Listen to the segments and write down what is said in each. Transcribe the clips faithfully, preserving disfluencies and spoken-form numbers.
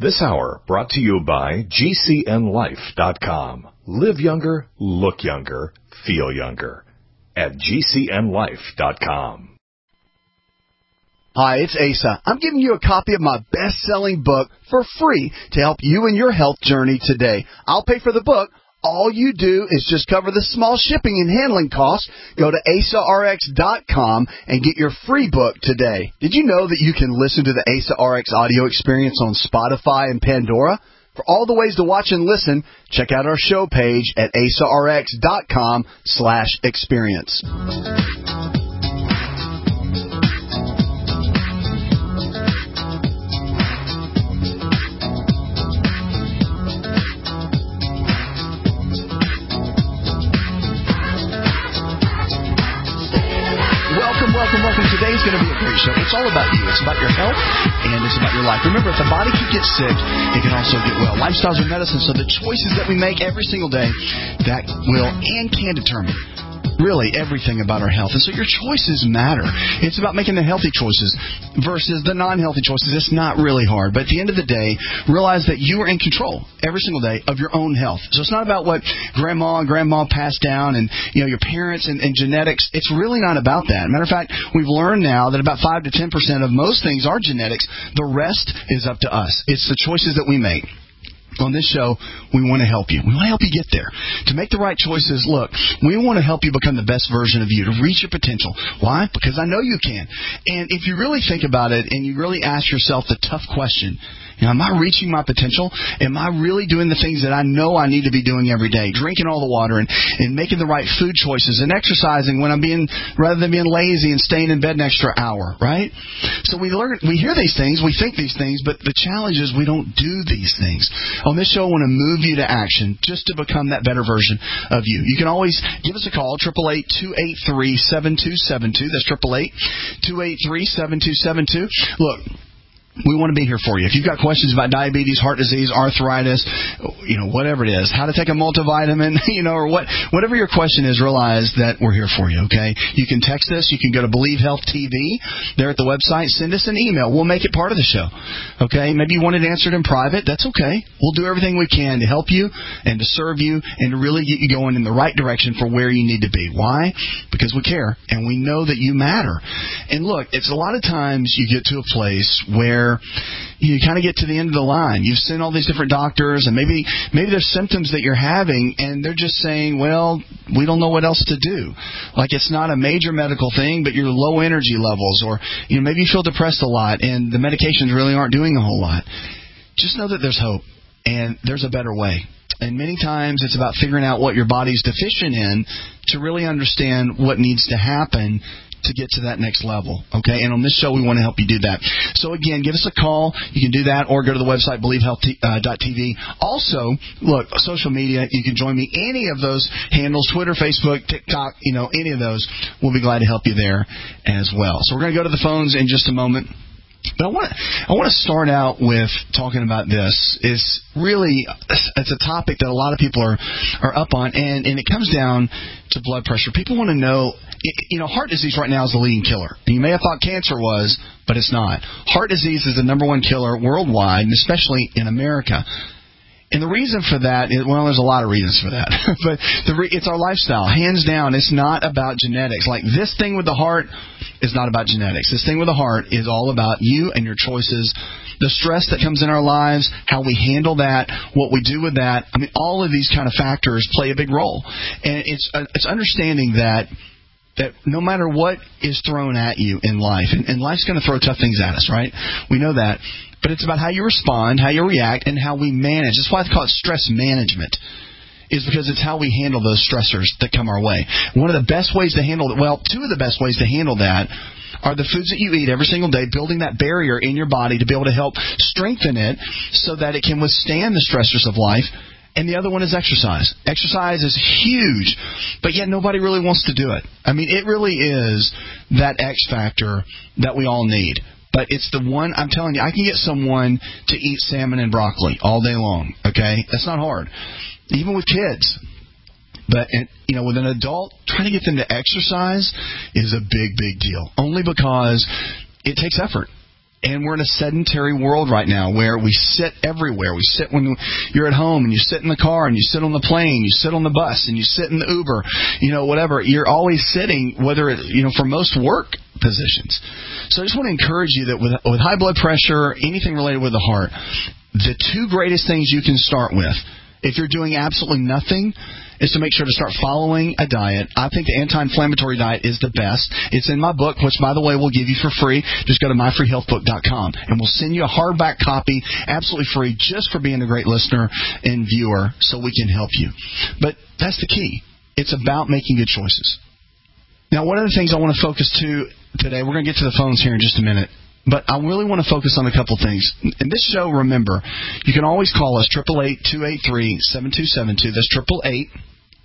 This hour brought to you by G C N life dot com. Live younger, look younger, feel younger at G C N life dot com. Hi, it's Asa. I'm giving you a copy of my best-selling book for free to help you in your health journey today. I'll pay for the book. All you do is just cover the small shipping and handling costs. Go to asa r x dot com and get your free book today. Did you know that you can listen to the Asa R X audio experience on Spotify and Pandora? For all the ways to watch and listen, check out our show page at asa r x dot com slash experience. Welcome, welcome. Today's going to be a great show. It's all about you. It's about your health, and it's about your life. Remember, if the body can get sick, it can also get well. Lifestyles are medicine, so the choices that we make every single day, that will and can determine really everything about our health. And so your choices matter. It's about making the healthy choices versus the non-healthy choices. It's not really hard. But at the end of the day, realize that you are in control every single day of your own health. So it's not about what grandma and grandma passed down and, you know, your parents and, and genetics. It's really not about that. Matter of fact, we've learned now that about five to ten percent of most things are genetics. The rest is up to us. It's the choices that we make. On this show, we want to help you. We want to help you get there. To make the right choices, look, we want to help you become the best version of you, to reach your potential. Why? Because I know you can. And if you really think about it and you really ask yourself the tough question, you know, am I reaching my potential? Am I really doing the things that I know I need to be doing every day? Drinking all the water and, and making the right food choices and exercising when I'm being, rather than being lazy and staying in bed an extra hour, right? So we learn, we hear these things, we think these things, but the challenge is we don't do these things. On this show, I want to move you to action just to become that better version of you. You can always give us a call, eight eight eight, two eight three, seven two seven two. That's eight eight eight, two eight three, seven two seven two. Look, we want to be here for you. If you've got questions about diabetes, heart disease, arthritis, you know, whatever it is, how to take a multivitamin, you know, or what, whatever your question is, realize that we're here for you, okay? You can text us. You can go to Believe Health T V there at the website. Send us an email. We'll make it part of the show, okay? Maybe you want it answered in private. That's okay. We'll do everything we can to help you and to serve you and to really get you going in the right direction for where you need to be. Why? Because we care and we know that you matter. And look, it's a lot of times you get to a place where you kind of get to the end of the line. You've seen all these different doctors, and maybe maybe there's symptoms that you're having, and they're just saying, well, we don't know what else to do. Like it's not a major medical thing, but you're low energy levels, or you know maybe you feel depressed a lot, and the medications really aren't doing a whole lot. Just know that there's hope, and there's a better way. And many times it's about figuring out what your body's deficient in to really understand what needs to happen to get to that next level, okay? And on this show, we want to help you do that. So, again, give us a call. You can do that or go to the website, believe health dot t v. Also, look, social media, you can join me. Any of those handles, Twitter, Facebook, TikTok, you know, any of those, we'll be glad to help you there as well. So we're going to go to the phones in just a moment. But I want to I want to start out with talking about this. It's really it's a topic that a lot of people are, are up on, and, and it comes down to blood pressure. People want to know, you know, heart disease right now is the leading killer. And you may have thought cancer was, but it's not. Heart disease is the number one killer worldwide, and especially in America. And the reason for that is, well, there's a lot of reasons for that. but the re- it's our lifestyle. Hands down, it's not about genetics. Like this thing with the heart is not about genetics. This thing with the heart is all about you and your choices, the stress that comes in our lives, how we handle that, what we do with that. I mean, all of these kind of factors play a big role. And it's uh, it's understanding that that no matter what is thrown at you in life, and, and life's going to throw tough things at us, right? We know that. But it's about how you respond, how you react, and how we manage. That's why it's called stress management, is because it's how we handle those stressors that come our way. One of the best ways to handle it, well, two of the best ways to handle that are the foods that you eat every single day, building that barrier in your body to be able to help strengthen it so that it can withstand the stressors of life. And the other one is exercise. Exercise is huge, but yet nobody really wants to do it. I mean, it really is that X factor that we all need. But it's the one, I'm telling you, I can get someone to eat salmon and broccoli all day long, okay? That's not hard, even with kids. But, you know, with an adult, trying to get them to exercise is a big, big deal, only because it takes effort. And we're in a sedentary world right now where we sit everywhere. We sit when you're at home, and you sit in the car, and you sit on the plane, you sit on the bus, and you sit in the Uber, you know, whatever. You're always sitting, whether it, you know, for most work positions. So I just want to encourage you that with, with high blood pressure, anything related with the heart, the two greatest things you can start with, if you're doing absolutely nothing, is to make sure to start following a diet. I think the anti-inflammatory diet is the best. It's in my book, which, by the way, we'll give you for free. Just go to my free health book dot com, and we'll send you a hardback copy, absolutely free, just for being a great listener and viewer, so we can help you. But that's the key. It's about making good choices. Now, one of the things I want to focus to today, we're going to get to the phones here in just a minute, but I really want to focus on a couple things. In this show, remember, you can always call us, eight eight eight, two eight three, seven two seven two. That's eight eight eight,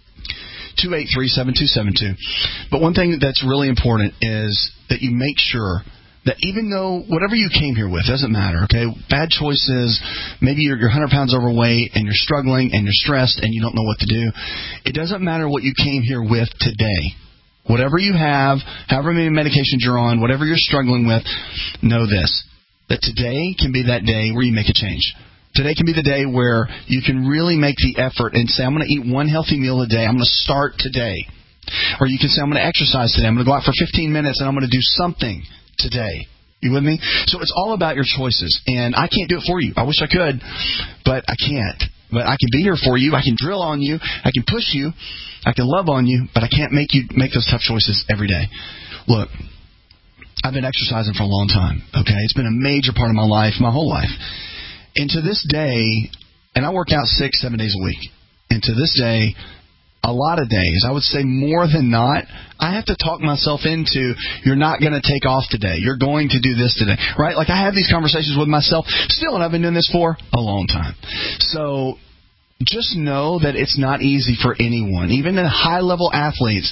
two eight three, seven two seven two. But one thing that's really important is that you make sure that even though whatever you came here with, doesn't matter, okay? Bad choices, maybe you're, you're one hundred pounds overweight and you're struggling and you're stressed and you don't know what to do. It doesn't matter what you came here with today. Whatever you have, however many medications you're on, whatever you're struggling with, know this, that today can be that day where you make a change. Today can be the day where you can really make the effort and say, I'm going to eat one healthy meal a day. I'm going to start today. Or you can say, I'm going to exercise today. I'm going to go out for fifteen minutes and I'm going to do something today. You with me? So it's all about your choices. And I can't do it for you. I wish I could, but I can't. But I can be here for you. I can drill on you. I can push you. I can love on you, but I can't make you make those tough choices every day. Look, I've been exercising for a long time, okay? It's been a major part of my life, my whole life. And to this day, and I work out six, seven days a week, and to this day, a lot of days, I would say more than not, I have to talk myself into, you're not going to take off today. You're going to do this today, right? Like I have these conversations with myself still, and I've been doing this for a long time. So just know that it's not easy for anyone. Even the high-level athletes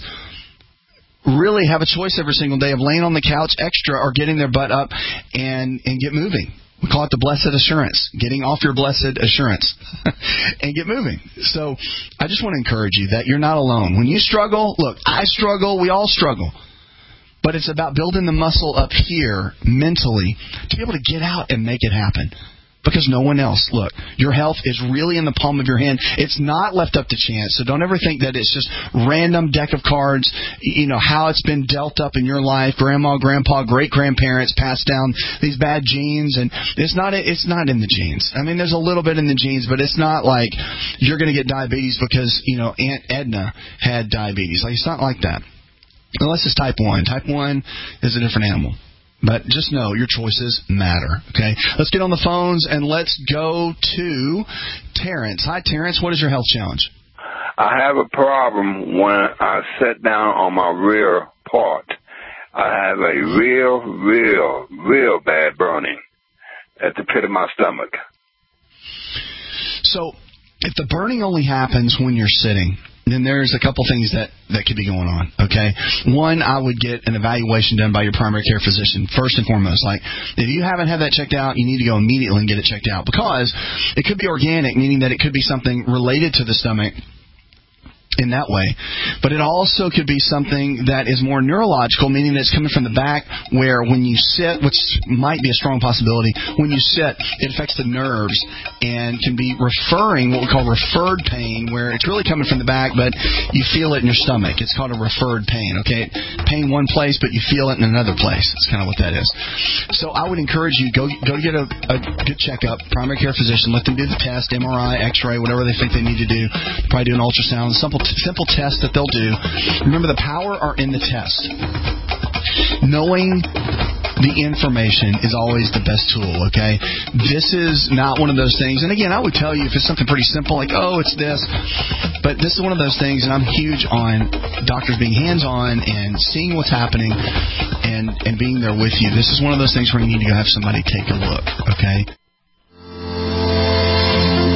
really have a choice every single day of laying on the couch extra or getting their butt up and, and get moving. We call it the blessed assurance, getting off your blessed assurance and get moving. So I just want to encourage you that you're not alone. When you struggle, look, I struggle, we all struggle. But it's about building the muscle up here mentally to be able to get out and make it happen. Because no one else. Look, your health is really in the palm of your hand. It's not left up to chance. So don't ever think that it's just random deck of cards, you know, how it's been dealt up in your life, grandma, grandpa, great-grandparents passed down these bad genes. And it's not it's not in the genes. I mean, there's a little bit in the genes, but it's not like you're going to get diabetes because, you know, Aunt Edna had diabetes. Like, it's not like that. Unless it's type one. Type one is a different animal. But just know your choices matter, okay? Let's get on the phones and let's go to Terrence. Hi, Terrence. What is your health challenge? I have a problem when I sit down on my rear part. I have a real, real, real bad burning at the pit of my stomach. So if the burning only happens when you're sitting, then there's a couple things that, that could be going on, okay? One, I would get an evaluation done by your primary care physician, first and foremost. Like, if you haven't had that checked out, you need to go immediately and get it checked out because it could be organic, meaning that it could be something related to the stomach in that way. But it also could be something that is more neurological, meaning that it's coming from the back where when you sit, which might be a strong possibility, when you sit, it affects the nerves and can be referring, what we call referred pain, where it's really coming from the back, but you feel it in your stomach. It's called a referred pain, okay? Pain one place, but you feel it in another place. That's kind of what that is. So I would encourage you, go go get a, a good checkup, primary care physician, let them do the test, M R I, X-ray, whatever they think they need to do, probably do an ultrasound, simple simple test that they'll do. Remember, the power are in the test. Knowing the information is always the best tool, okay? This is not one of those things. And again, I would tell you if it's something pretty simple, like, oh, it's this. But this is one of those things, and I'm huge on doctors being hands-on and seeing what's happening and, and being there with you. This is one of those things where you need to go have somebody take a look, okay? So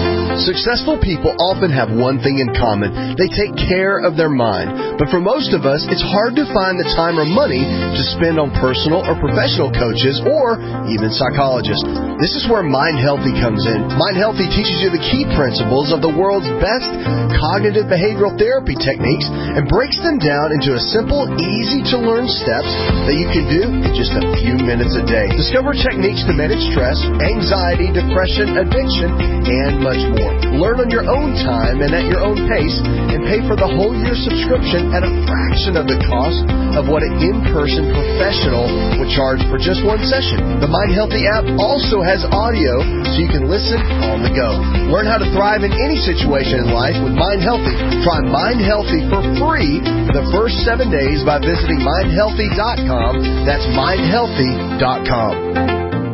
Successful people often have one thing in common. They take care of their mind. But for most of us, it's hard to find the time or money to spend on personal or professional coaches or even psychologists. This is where Mind Healthy comes in. Mind Healthy teaches you the key principles of the world's best cognitive behavioral therapy techniques and breaks them down into a simple, easy-to-learn steps that you can do in just a few minutes a day. Discover techniques to manage stress, anxiety, depression, addiction, and much more. Learn on your own time and at your own pace, and pay for the whole year subscription at a fraction of the cost of what an in-person professional would charge for just one session. The Mind Healthy app also has audio so you can listen on the go. Learn how to thrive in any situation in life with Mind Healthy. Try Mind Healthy for free for the first seven days by visiting mind healthy dot com. That's mind healthy dot com.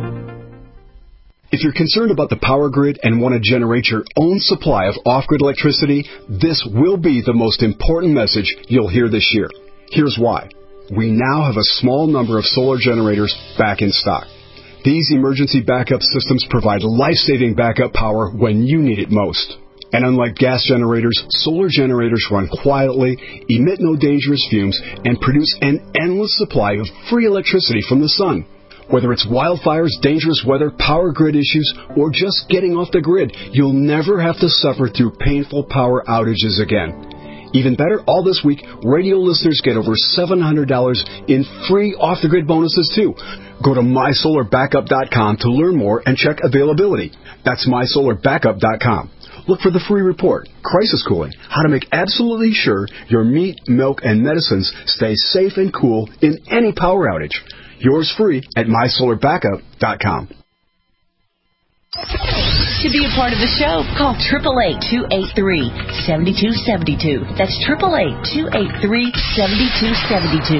If you're concerned about the power grid and want to generate your own supply of off-grid electricity, this will be the most important message you'll hear this year. Here's why. We now have a small number of solar generators back in stock. These emergency backup systems provide life-saving backup power when you need it most. And unlike gas generators, solar generators run quietly, emit no dangerous fumes, and produce an endless supply of free electricity from the sun. Whether it's wildfires, dangerous weather, power grid issues, or just getting off the grid, you'll never have to suffer through painful power outages again. Even better, all this week, radio listeners get over seven hundred dollars in free off-the-grid bonuses, too. Go to my solar backup dot com to learn more and check availability. That's my solar backup dot com. Look for the free report, Crisis Cooling, how to make absolutely sure your meat, milk, and medicines stay safe and cool in any power outage. Yours free at my solar backup dot com. To be a part of the show, call eight eight eight, two eight three, seven two seven two. That's eight eight eight, two eight three, seven two seven two.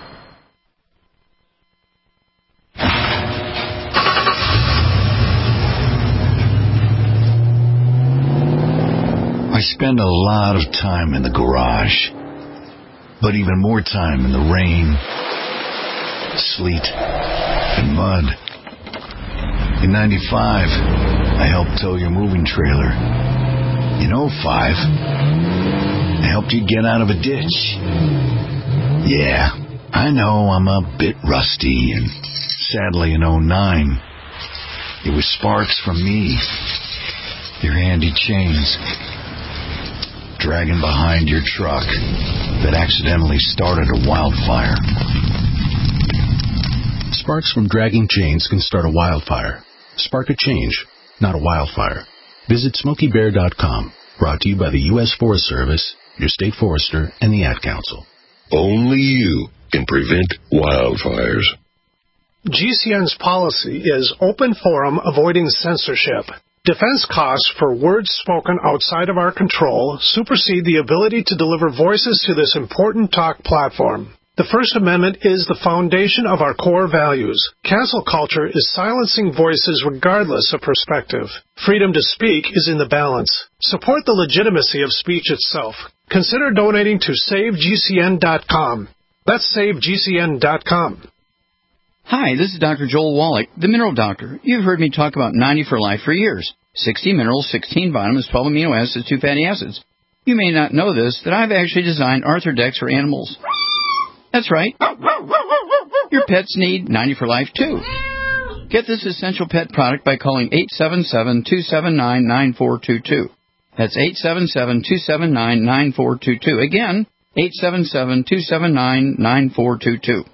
I spend a lot of time in the garage, but even more time in the rain, sleet, and mud. In ninety-five, I helped tow your moving trailer. In oh five, I helped you get out of a ditch. Yeah, I know I'm a bit rusty, and sadly in oh nine, it was sparks from me, your handy chains, dragging behind your truck that accidentally started a wildfire. Sparks from dragging chains can start a wildfire. Spark a change, not a wildfire. Visit Smokey Bear dot com. Brought to you by the U S Forest Service, your state forester, and the Ad Council. Only you can prevent wildfires. G C N's policy is open forum, avoiding censorship. Defense costs for words spoken outside of our control supersede the ability to deliver voices to this important talk platform. The First Amendment is the foundation of our core values. Cancel culture is silencing voices regardless of perspective. Freedom to speak is in the balance. Support the legitimacy of speech itself. Consider donating to save G C N dot com. That's save G C N dot com. Hi, this is Doctor Joel Wallach, the Mineral Doctor. You've heard me talk about ninety for Life for years. sixty minerals, sixteen vitamins, twelve amino acids, two fatty acids. You may not know this, that I've actually designed Arthrodex for animals. That's right. Your pets need ninety for Life, too. Get this essential pet product by calling eight seven seven, two seven nine, nine four two two. That's eight seven seven, two seven nine, nine four two two. Again, eight seven seven, two seven nine, nine four two two.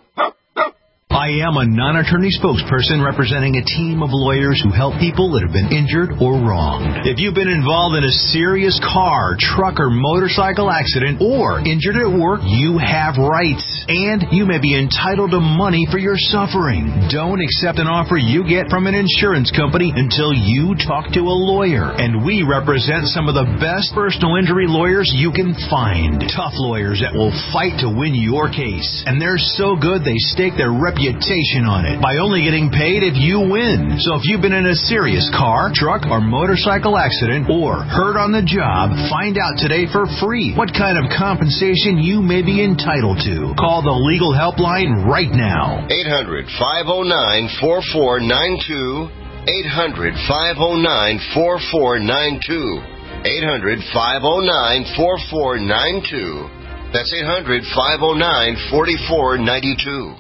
I am a non-attorney spokesperson representing a team of lawyers who help people that have been injured or wronged. If you've been involved in a serious car, truck, or motorcycle accident or injured at work, you have rights, and you may be entitled to money for your suffering. Don't accept an offer you get from an insurance company until you talk to a lawyer, and we represent some of the best personal injury lawyers you can find. Tough lawyers that will fight to win your case, and they're so good they stake their reputation on it by only getting paid if you win. So if you've been in a serious car, truck, or motorcycle accident or hurt on the job, find out today for free what kind of compensation you may be entitled to. Call the legal helpline right now. eight hundred, five oh nine, four four nine two. eight hundred, five oh nine, four four nine two. eight hundred, five oh nine, four four nine two. That's eight hundred, five oh nine, four four nine two.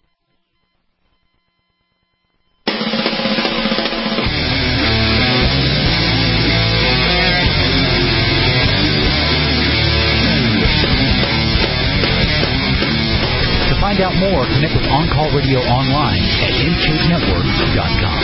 To find out more, connect with On Call Radio online at n cape network dot com.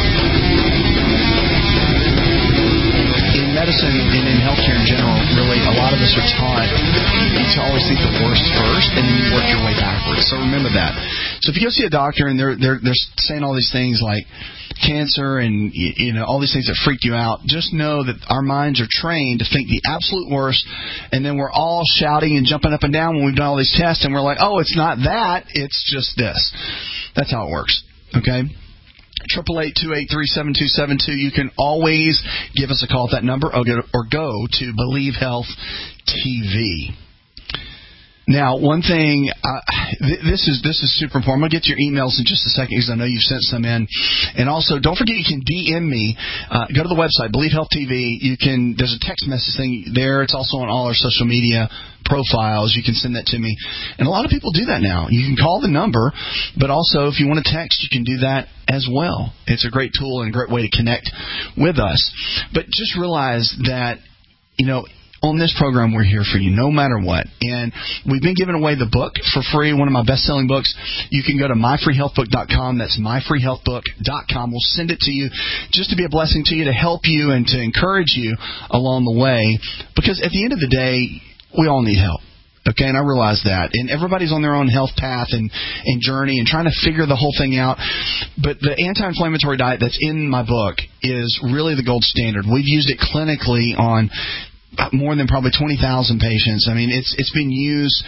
In medicine and in healthcare in general, really, a lot of us are taught to always think the worst first, and then you work your way backwards. So remember that. So if you go see a doctor and they're they're they're saying all these things like cancer and you know all these things that freak you out, just know that our minds are trained to think the absolute worst, and then we're all shouting and jumping up and down when we've done all these tests, and we're like, oh, it's not that, it's just this. That's how it works. Okay. Triple eight two eight three seven two seven two. You can always give us a call at that number, or go, or go to Believe Health T V. Now, one thing, uh, th- this is this is super important. I'm going to get to your emails in just a second because I know you've sent some in. And also, don't forget you can D M me. Uh, go to the website, Believe Health T V. You can. There's a text message thing there. It's also on all our social media profiles. You can send that to me. And a lot of people do that now. You can call the number, but also if you want to text, you can do that as well. It's a great tool and a great way to connect with us. But just realize that, you know, on this program, we're here for you no matter what. And we've been giving away the book for free, one of my best-selling books. You can go to my free health book dot com. That's my free health book dot com. We'll send it to you just to be a blessing to you, to help you and to encourage you along the way. Because at the end of the day, we all need help. Okay, and I realize that. And everybody's on their own health path and, and journey and trying to figure the whole thing out. But the anti-inflammatory diet that's in my book is really the gold standard. We've used it clinically on more than probably twenty thousand patients. I mean, it's it's been used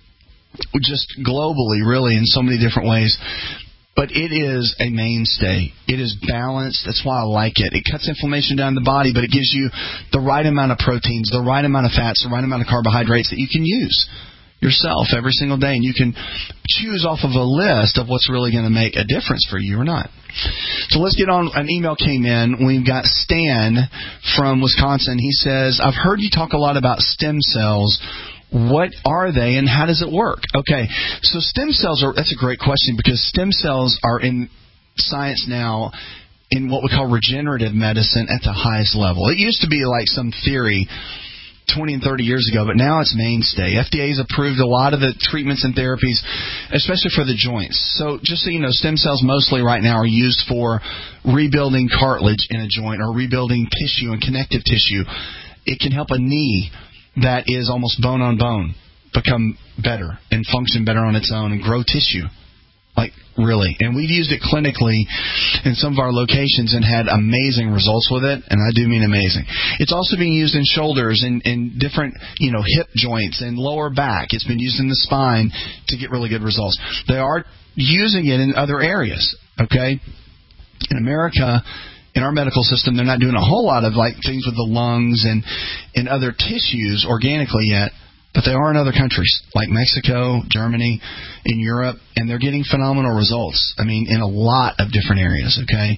just globally, really, in so many different ways. But it is a mainstay. It is balanced. That's why I like it. It cuts inflammation down in the body, but it gives you the right amount of proteins, the right amount of fats, the right amount of carbohydrates that you can use yourself every single day. And you can choose off of a list of what's really going to make a difference for you or not. So let's get on. An email came in. We've got Stan from Wisconsin. He says, I've heard you talk a lot about stem cells. What are they and how does it work? Okay, so stem cells are, that's a great question because stem cells are in science now in what we call regenerative medicine at the highest level. It used to be like some theory twenty and thirty years ago, but now it's mainstay. F D A has approved a lot of the treatments and therapies, especially for the joints. So just so you know, stem cells mostly right now are used for rebuilding cartilage in a joint or rebuilding tissue and connective tissue. It can help a knee that is almost bone on bone become better and function better on its own and grow tissue. Like, really. And we've used it clinically in some of our locations and had amazing results with it, and I do mean amazing. It's also being used in shoulders and, and different, you know, hip joints and lower back. It's been used in the spine to get really good results. They are using it in other areas, okay? In America, in our medical system, they're not doing a whole lot of like things with the lungs and, and other tissues organically yet, but they are in other countries like Mexico, Germany, in Europe, and they're getting phenomenal results. I mean, in a lot of different areas, okay?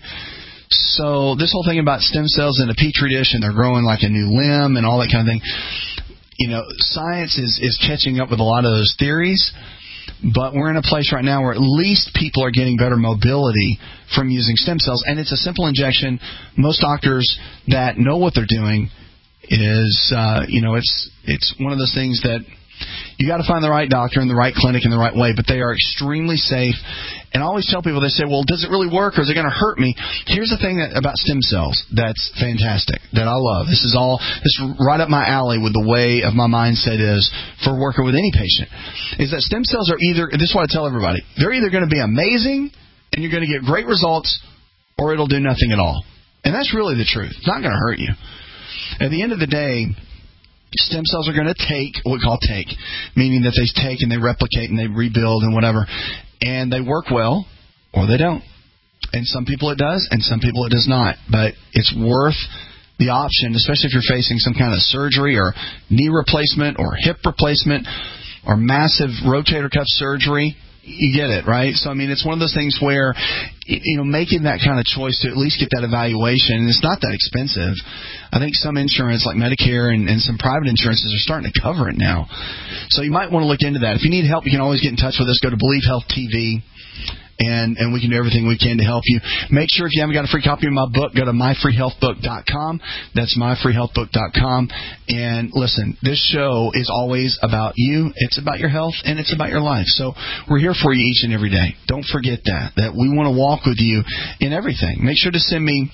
So this whole thing about stem cells in a petri dish and they're growing like a new limb and all that kind of thing, you know, science is, is catching up with a lot of those theories. But we're in a place right now where at least people are getting better mobility from using stem cells. And it's a simple injection. Most doctors that know what they're doing is, uh, you know, it's it's one of those things that you got to find the right doctor in the right clinic in the right way. But they are extremely safe. And I always tell people, they say, well, does it really work or is it going to hurt me? Here's the thing that, about stem cells that's fantastic, that I love. This is all, this is right up my alley with the way of my mindset is for working with any patient, is that stem cells are either, this is what I tell everybody, they're either going to be amazing and you're going to get great results or it'll do nothing at all. And that's really the truth. It's not going to hurt you. At the end of the day, stem cells are going to take what we call take, meaning that they take and they replicate and they rebuild and whatever, and they work well or they don't. And some people it does and some people it does not. But it's worth the option, especially if you're facing some kind of surgery or knee replacement or hip replacement or massive rotator cuff surgery. You get it, right? So, I mean, it's one of those things where, you know, making that kind of choice to at least get that evaluation, and it's not that expensive. I think some insurance, like Medicare and, and some private insurances, are starting to cover it now. So you might want to look into that. If you need help, you can always get in touch with us. Go to Believe Health T V. And, and we can do everything we can to help you. Make sure if you haven't got a free copy of my book, go to my free health book dot com. That's my free health book dot com. And listen, this show is always about you. It's about your health, and it's about your life. So we're here for you each and every day. Don't forget that, that we want to walk with you in everything. Make sure to send me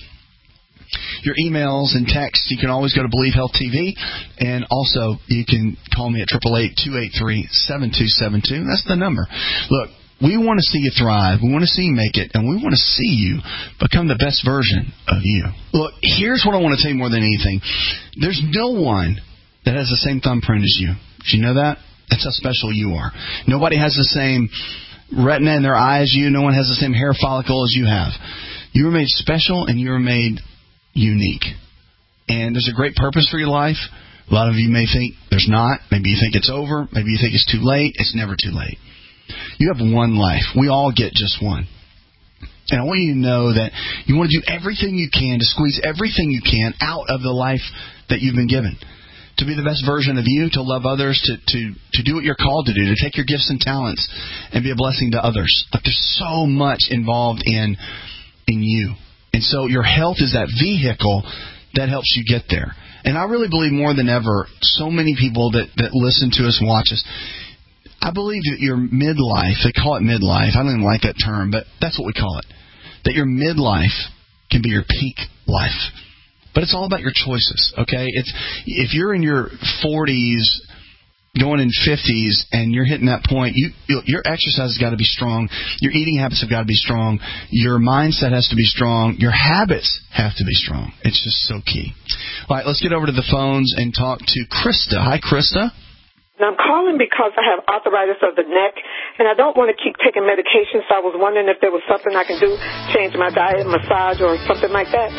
your emails and texts. You can always go to Believe Health T V, and also you can call me at eight eight eight, two eight three, seven two seven two. That's the number. Look, we want to see you thrive. We want to see you make it, and we want to see you become the best version of you. Look, here's what I want to tell you more than anything. There's no one that has the same thumbprint as you. Did you know that? That's how special you are. Nobody has the same retina in their eye as you. No one has the same hair follicle as you have. You were made special, and you were made unique. And there's a great purpose for your life. A lot of you may think there's not. Maybe you think it's over. Maybe you think it's too late. It's never too late. You have one life. We all get just one. And I want you to know that you want to do everything you can to squeeze everything you can out of the life that you've been given. To be the best version of you, to love others, to, to, to do what you're called to do, to take your gifts and talents and be a blessing to others. Like, there's so much involved in in you. And so your health is that vehicle that helps you get there. And I really believe more than ever, so many people that, that listen to us and watch us, I believe that your midlife, they call it midlife, I don't even like that term, but that's what we call it, that your midlife can be your peak life. But it's all about your choices, okay? It's if you're in your forties, going in fifties, and you're hitting that point, you, your exercise has got to be strong, your eating habits have got to be strong, your mindset has to be strong, your habits have to be strong. It's just so key. All right, let's get over to the phones and talk to Krista. Hi, Krista. And I'm calling because I have arthritis of the neck, and I don't want to keep taking medication, so I was wondering if there was something I can do, change my diet, massage, or something like that.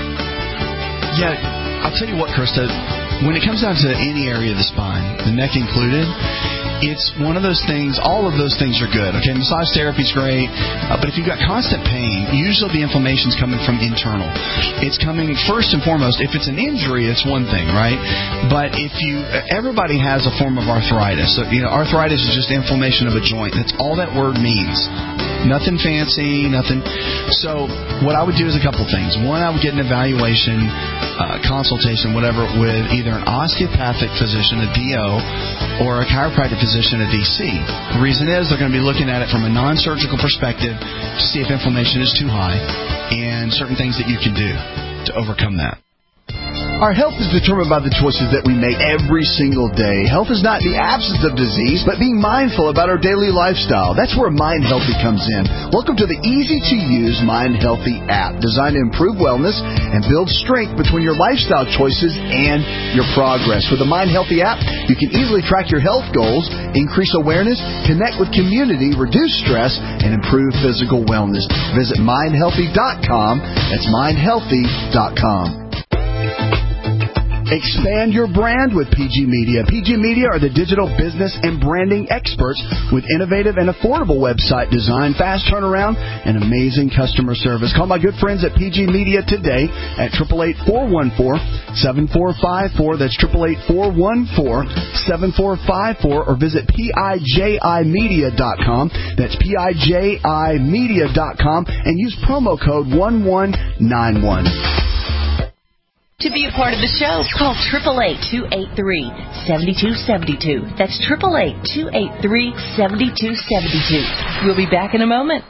Yeah, I'll tell you what, Krista, when it comes down to any area of the spine, the neck included, it's one of those things, all of those things are good. Okay, massage therapy is great, uh, but if you've got constant pain, usually the inflammation's coming from internal. It's coming first and foremost, if it's an injury, it's one thing, right? But if you, everybody has a form of arthritis. So, you know, arthritis is just inflammation of a joint. That's all that word means. Nothing fancy, nothing. So what I would do is a couple things. One, I would get an evaluation, uh, consultation, whatever, with either an osteopathic physician, a D O, or a chiropractic physician, a D C. The reason is they're going to be looking at it from a non-surgical perspective to see if inflammation is too high and certain things that you can do to overcome that. Our health is determined by the choices that we make every single day. Health is not the absence of disease, but being mindful about our daily lifestyle. That's where Mind Healthy comes in. Welcome to the easy-to-use Mind Healthy app, designed to improve wellness and build strength between your lifestyle choices and your progress. With the Mind Healthy app, you can easily track your health goals, increase awareness, connect with community, reduce stress, and improve physical wellness. Visit mind healthy dot com. That's mind healthy dot com. Expand your brand with P G Media. P G Media are the digital business and branding experts with innovative and affordable website design, fast turnaround, and amazing customer service. Call my good friends at P G Media today at eight eight eight, four one four, seven four five four. That's eight eight eight, four one four, seven four five four. Or visit P I J I media dot com. That's P I J I media dot com. And use promo code one one nine one. To be a part of the show, call eight eight eight, two eight three, seven two seven two. That's eight eight eight, two eight three, seven two seven two. We'll be back in a moment.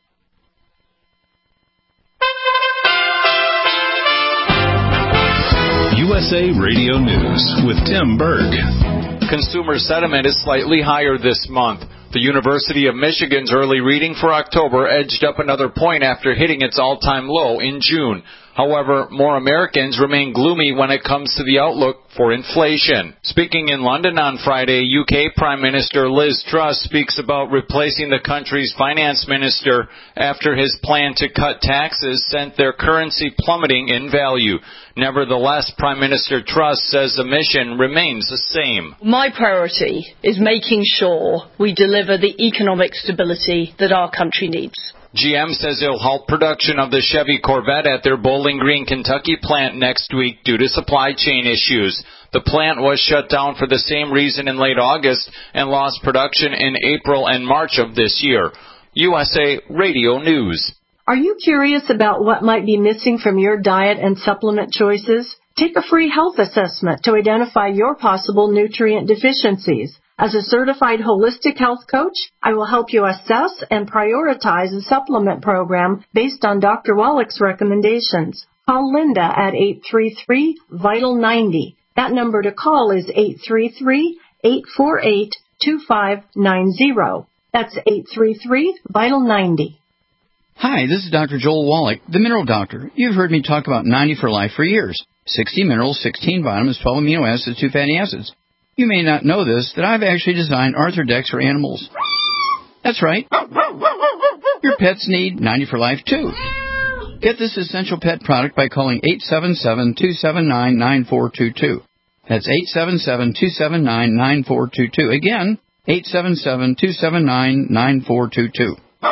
U S A Radio News with Tim Berg. Consumer sentiment is slightly higher this month. The University of Michigan's early reading for October edged up another point after hitting its all-time low in June. However, more Americans remain gloomy when it comes to the outlook for inflation. Speaking in London on Friday, U K Prime Minister Liz Truss speaks about replacing the country's finance minister after his plan to cut taxes sent their currency plummeting in value. Nevertheless, Prime Minister Truss says the mission remains the same. My priority is making sure we deliver the economic stability that our country needs. G M says it'll halt production of the Chevy Corvette at their Bowling Green, Kentucky plant next week due to supply chain issues. The plant was shut down for the same reason in late August and lost production in April and March of this year. U S A Radio News. Are you curious about what might be missing from your diet and supplement choices? Take a free health assessment to identify your possible nutrient deficiencies. As a certified holistic health coach, I will help you assess and prioritize a supplement program based on Doctor Wallach's recommendations. Call Linda at eight three three, vital ninety. That number to call is eight three three, eight four eight, two five nine zero. That's eight three three, vital ninety. Hi, this is Doctor Joel Wallach, the Mineral Doctor. You've heard me talk about ninety for Life for years. sixty minerals, sixteen vitamins, twelve amino acids, two fatty acids. You may not know this, that I've actually designed Arthrodex for animals. That's right. Your pets need ninety for Life, too. Get this essential pet product by calling eight seven seven, two seven nine, nine four two two. That's eight seven seven, two seven nine, nine four two two. Again, eight seven seven, two seven nine, nine four two two.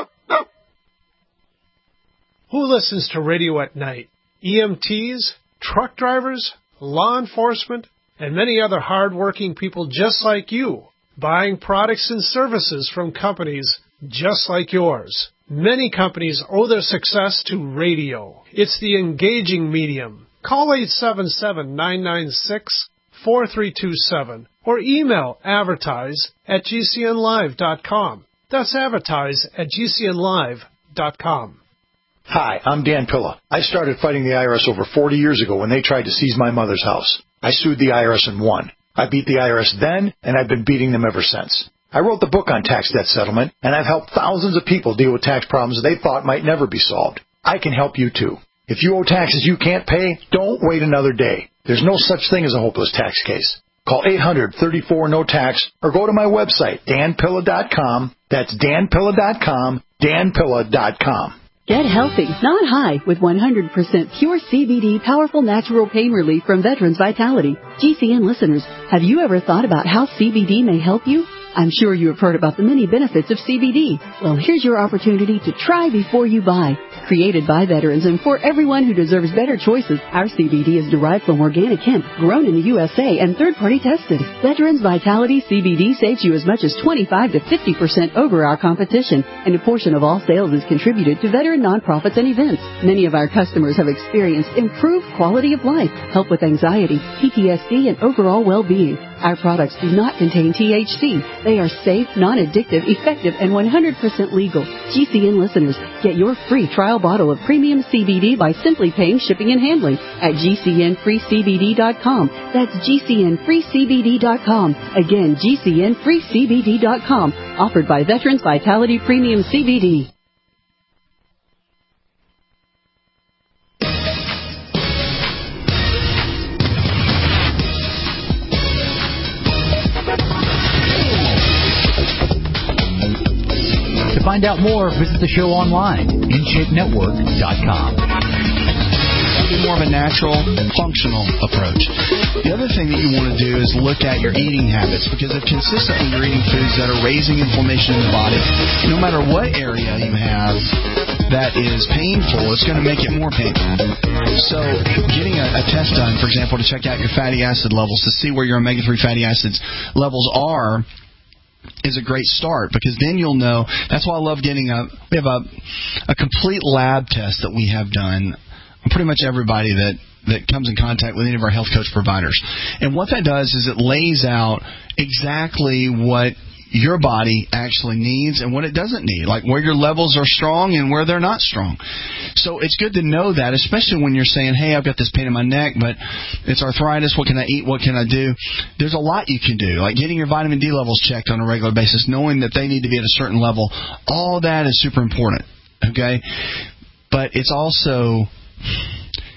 Who listens to radio at night? E M Ts, truck drivers, law enforcement, and many other hard-working people just like you, buying products and services from companies just like yours. Many companies owe their success to radio. It's the engaging medium. Call eight seven seven, nine nine six, four three two seven or email advertise at g c n live dot com. That's advertise at g c n live dot com. Hi, I'm Dan Pilla. I started fighting the I R S over forty years ago when they tried to seize my mother's house. I sued the I R S and won. I beat the I R S then, and I've been beating them ever since. I wrote the book on tax debt settlement, and I've helped thousands of people deal with tax problems they thought might never be solved. I can help you, too. If you owe taxes you can't pay, don't wait another day. There's no such thing as a hopeless tax case. Call eight hundred, thirty-four, no tax or go to my website, dan pilla dot com. That's dan pilla dot com, dan pilla dot com. Get healthy, not high, with one hundred percent pure C B D powerful natural pain relief from Veterans Vitality. G C N listeners, have you ever thought about how C B D may help you? I'm sure you have heard about the many benefits of C B D. Well, here's your opportunity to try before you buy. Created by veterans and for everyone who deserves better choices, our C B D is derived from organic hemp, grown in the U S A and third-party tested. Veterans Vitality C B D saves you as much as twenty-five to fifty percent over our competition, and a portion of all sales is contributed to veteran nonprofits and events. Many of our customers have experienced improved quality of life, help with anxiety, P T S D, and overall well-being. Our products do not contain T H C. They are safe, non-addictive, effective, and one hundred percent legal. G C N listeners, get your free trial bottle of premium C B D by simply paying shipping and handling at g c n free c b d dot com. That's g c n free c b d dot com. Again, g c n free c b d dot com. Offered by Veterans Vitality Premium C B D. To find out more, visit the show online, in shape network dot com. Be more of a natural, functional approach. The other thing that you want to do is look at your eating habits, because if consistently you're eating foods that are raising inflammation in the body, no matter what area you have that is painful, it's going to make it more painful. So getting a, a test done, for example, to check out your fatty acid levels, to see where your omega three fatty acids levels are, is a great start, because then you'll know. That's why I love getting a we have a a complete lab test that we have done on pretty much everybody that that comes in contact with any of our health coach providers. And what that does is it lays out exactly what your body actually needs and what it doesn't need, like where your levels are strong and where they're not strong. So it's good to know that, especially when you're saying, hey, I've got this pain in my neck, but it's arthritis. What can I eat? What can I do? There's a lot you can do, like getting your vitamin D levels checked on a regular basis, knowing that they need to be at a certain level. All that is super important, okay? But it's also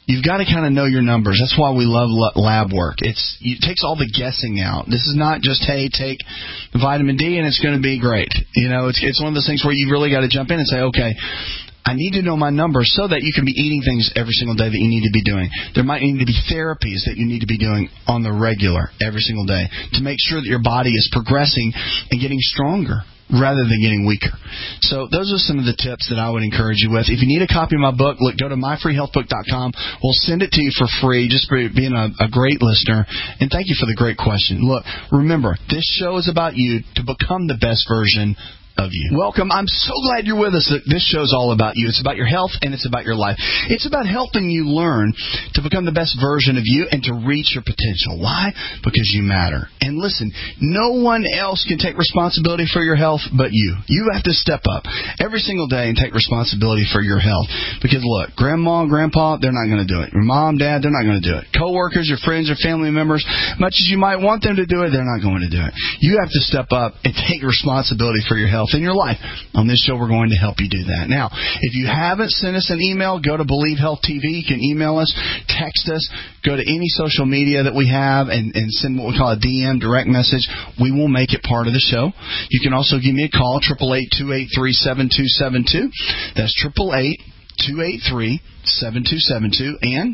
You've got to kind of know your numbers. That's why we love lab work. It's it takes all the guessing out. This is not just, hey, take vitamin D and it's going to be great. You know, it's it's one of those things where you really got to jump in and say, okay, I need to know my numbers so that you can be eating things every single day that you need to be doing. There might need to be therapies that you need to be doing on the regular every single day to make sure that your body is progressing and getting stronger rather than getting weaker. So those are some of the tips that I would encourage you with. If you need a copy of my book, look, go to my free health book dot com. We'll send it to you for free just for being a, a great listener. And thank you for the great question. Look, remember, this show is about you to become the best version of you. Welcome. I'm so glad you're with us. This show's all about you. It's about your health and it's about your life. It's about helping you learn to become the best version of you and to reach your potential. Why? Because you matter. And listen, no one else can take responsibility for your health but you. You have to step up every single day and take responsibility for your health. Because look, grandma and grandpa, they're not going to do it. Your mom, dad, they're not going to do it. Coworkers, your friends, your family members, much as you might want them to do it, they're not going to do it. You have to step up and take responsibility for your health in your life. On this show, we're going to help you do that. Now, if you haven't sent us an email, go to Believe Health T V. You can email us, text us, go to any social media that we have, and, and send what we call a D M, direct message. We will make it part of the show. You can also give me a call, eight eight eight, two eight three, seven two seven two. That's eight eight eight, two eight three, seven two seven two. And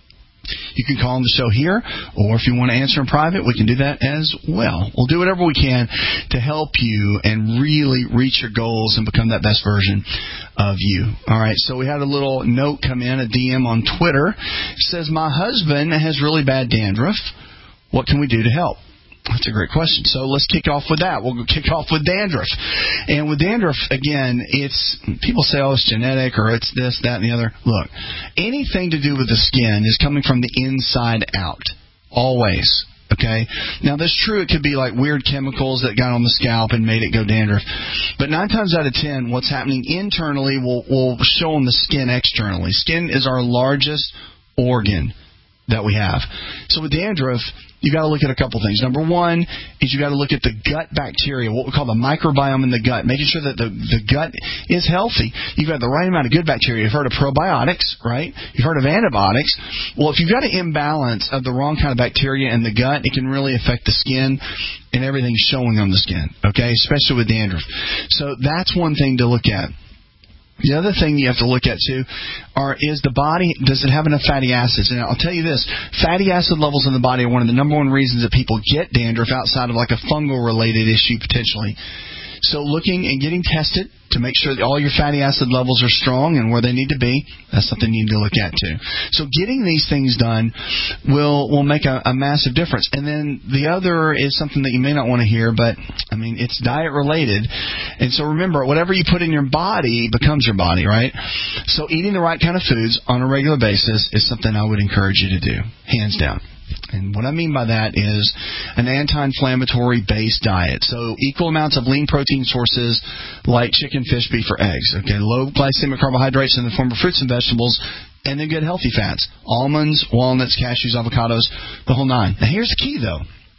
you can call on the show here, or if you want to answer in private, we can do that as well. We'll do whatever we can to help you and really reach your goals and become that best version of you. All right, so we had a little note come in, a D M on Twitter. It says, my husband has really bad dandruff. What can we do to help? That's a great question. So let's kick off with that. We'll kick off with dandruff. And with dandruff, again, it's people say, oh, it's genetic or it's this, that, and the other. Look, anything to do with the skin is coming from the inside out. Always. Okay? Now, that's true. It could be like weird chemicals that got on the scalp and made it go dandruff. But nine times out of ten, what's happening internally will, will show on the skin externally. Skin is our largest organ that we have. So with dandruff, you got to look at a couple things. Number one is you got to look at the gut bacteria, what we call the microbiome in the gut, making sure that the, the gut is healthy. You've got the right amount of good bacteria. You've heard of probiotics, right? You've heard of antibiotics. Well, if you've got an imbalance of the wrong kind of bacteria in the gut, it can really affect the skin and everything showing on the skin, okay, especially with dandruff. So that's one thing to look at. The other thing you have to look at, too, are is the body, does it have enough fatty acids? And I'll tell you this, fatty acid levels in the body are one of the number one reasons that people get dandruff outside of like a fungal-related issue, potentially. So looking and getting tested to make sure that all your fatty acid levels are strong and where they need to be, that's something you need to look at, too. So getting these things done will will make a, a massive difference. And then the other is something that you may not want to hear, but, I mean, it's diet-related. And so remember, whatever you put in your body becomes your body, right? So eating the right kind of foods on a regular basis is something I would encourage you to do, hands down. And what I mean by that is an anti-inflammatory based diet. So equal amounts of lean protein sources like chicken, fish, beef, or eggs. Okay, low glycemic carbohydrates in the form of fruits and vegetables, and then good healthy fats. Almonds, walnuts, cashews, avocados, the whole nine. Now here's the key though.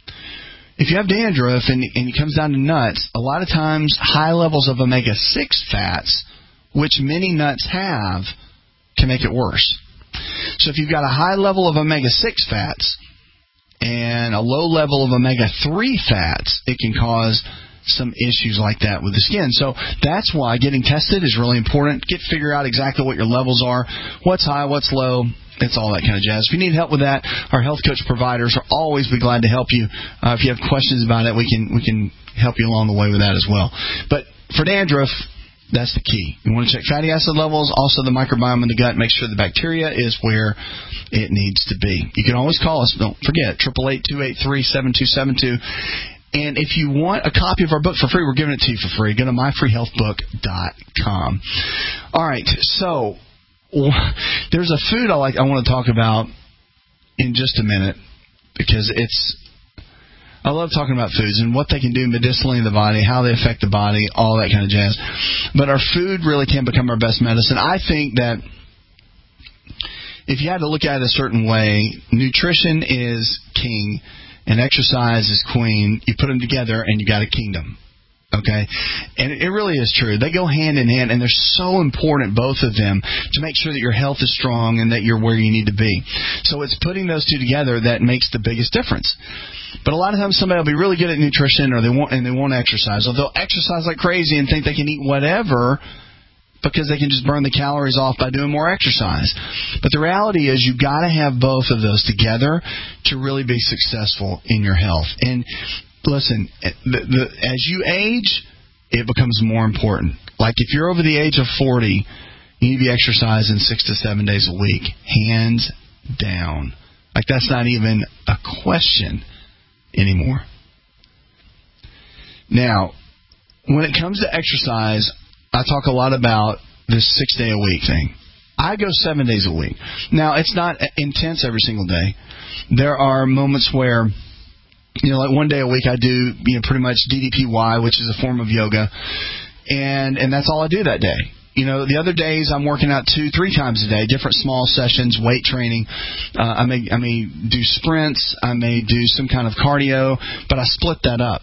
If you have dandruff and, and it comes down to nuts, a lot of times high levels of omega six fats, which many nuts have, can make it worse. So if you've got a high level of omega six fats and a low level of omega three fats, it can cause some issues like that with the skin. So that's why getting tested is really important. Get figure out exactly what your levels are, what's high, what's low. It's all that kind of jazz. If you need help with that, our health coach providers are always be glad to help you. Uh, if you have questions about it, we can we can help you along the way with that as well. But for dandruff, that's the key. You want to check fatty acid levels, also the microbiome in the gut. Make sure the bacteria is where it needs to be. You can always call us. Don't forget, eight eight eight, two eight three, seven two seven two. And if you want a copy of our book for free, we're giving it to you for free. Go to my free health book dot com. All right, so there's a food I like. I want to talk about in just a minute because it's. I love talking about foods and what they can do medicinally in the body, how they affect the body, all that kind of jazz. But our food really can become our best medicine. I think that if you had to look at it a certain way, nutrition is king and exercise is queen. You put them together and you got a kingdom. Okay, and it really is true. They go hand in hand, and they're so important, both of them, to make sure that your health is strong and that you're where you need to be. So it's putting those two together that makes the biggest difference. But a lot of times somebody will be really good at nutrition, or they won't, and they won't exercise, or they'll exercise like crazy and think they can eat whatever because they can just burn the calories off by doing more exercise. But the reality is you've got to have both of those together to really be successful in your health. And listen, the, the, as you age, it becomes more important. Like if you're over the age of forty, you need to be exercising six to seven days a week, hands down. Like that's not even a question anymore. Now, when it comes to exercise, I talk a lot about this six-day-a-week thing. I go seven days a week. Now, it's not intense every single day. There are moments where, you know, like one day a week I do, you know, pretty much D D P Y, which is a form of yoga, and and that's all I do that day. You know, the other days I'm working out two, three times a day, different small sessions, weight training. Uh, I may I may do sprints, I may do some kind of cardio, but I split that up.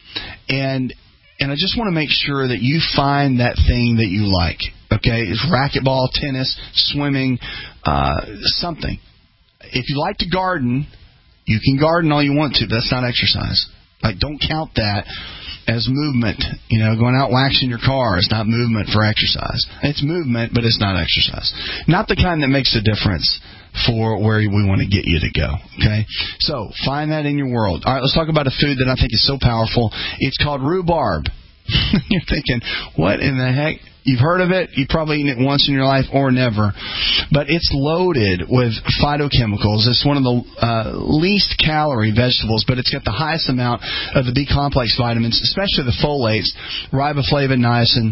And and I just want to make sure that you find that thing that you like. Okay, it's racquetball, tennis, swimming, uh, something. If you like to garden, you can garden all you want to, but that's not exercise. Like, don't count that as movement. You know, going out waxing your car is not movement for exercise. It's movement, but it's not exercise. Not the kind that makes a difference for where we want to get you to go. Okay? So, find that in your world. All right, let's talk about a food that I think is so powerful. It's called rhubarb. You're thinking, what in the heck? You've heard of it. You've probably eaten it once in your life or never. But it's loaded with phytochemicals. It's one of the uh, least calorie vegetables, but it's got the highest amount of the B-complex vitamins, especially the folates, riboflavin, niacin.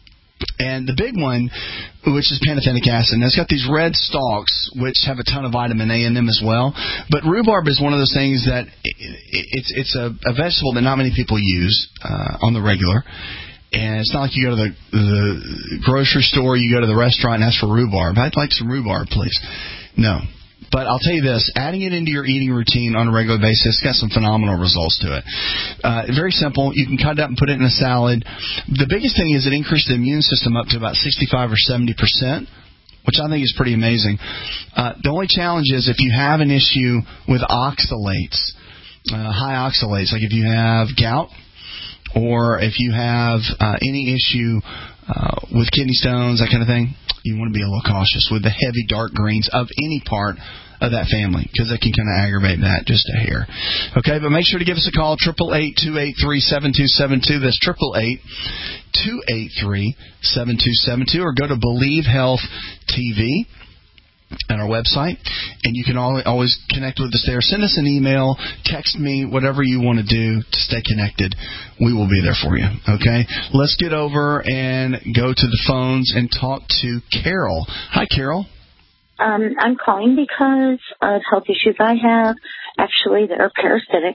And the big one, which is pantothenic acid, and it's got these red stalks, which have a ton of vitamin A in them as well. But rhubarb is one of those things that it's it's a, a vegetable that not many people use uh, on the regular. And it's not like you go to the, the grocery store, you go to the restaurant and ask for rhubarb. I'd like some rhubarb, please. No. But I'll tell you this, adding it into your eating routine on a regular basis got some phenomenal results to it. Uh, very simple. You can cut it up and put it in a salad. The biggest thing is it increased the immune system up to about sixty-five or seventy percent, which I think is pretty amazing. Uh, the only challenge is if you have an issue with oxalates, uh, high oxalates, like if you have gout, or if you have uh, any issue uh, with kidney stones, that kind of thing, you want to be a little cautious with the heavy dark greens of any part of that family, because they can kind of aggravate that just a hair. Okay, but make sure to give us a call, eight eight eight, two eight three, seven two seven two. That's eight eight eight, two eight three, seven two seven two, or go to Believe Health T V at our website, and you can always connect with us there. Send us an email, text me, whatever you want to do to stay connected. We will be there for you, okay? Let's get over and go to the phones and talk to Carol. Hi, Carol. Um, I'm calling because of health issues I have, actually, that are parasitic.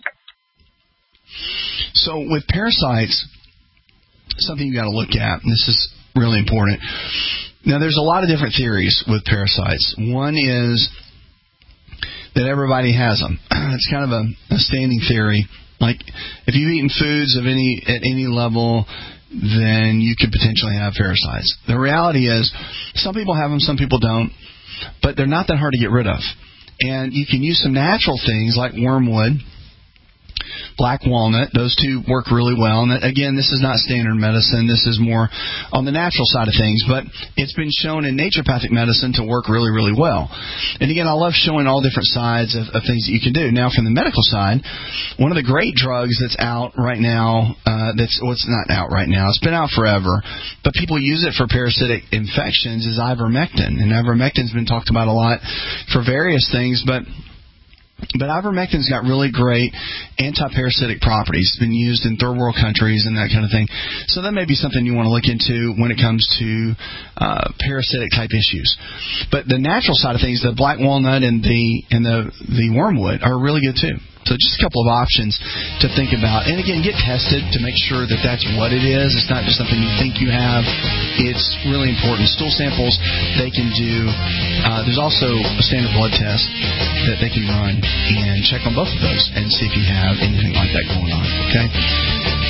So with parasites, something you got to look at, and this is really important. Now, there's a lot of different theories with parasites. One is that everybody has them. It's kind of a, a standing theory. Like, if you've eaten foods of any at any level, then you could potentially have parasites. The reality is, some people have them, some people don't, but they're not that hard to get rid of. And you can use some natural things like wormwood, black walnut. Those two work really well. And again, this is not standard medicine. This is more on the natural side of things. But it's been shown in naturopathic medicine to work really, really well. And again, I love showing all different sides of, of things that you can do. Now, from the medical side, one of the great drugs that's out right now, uh, that's well, it's not out right now. It's been out forever. But people use it for parasitic infections is ivermectin. And ivermectin's been talked about a lot for various things, but But ivermectin's got really great anti-parasitic properties. It's been used in third world countries and that kind of thing. So that may be something you want to look into when it comes to uh, parasitic type issues. But the natural side of things, the black walnut and the and the the wormwood are really good too. So just a couple of options to think about. And again, get tested to make sure that that's what it is. It's not just something you think you have. It's really important. Stool samples they can do. Uh, there's also a standard blood test that they can run and check on both of those and see if you have anything like that going on. Okay?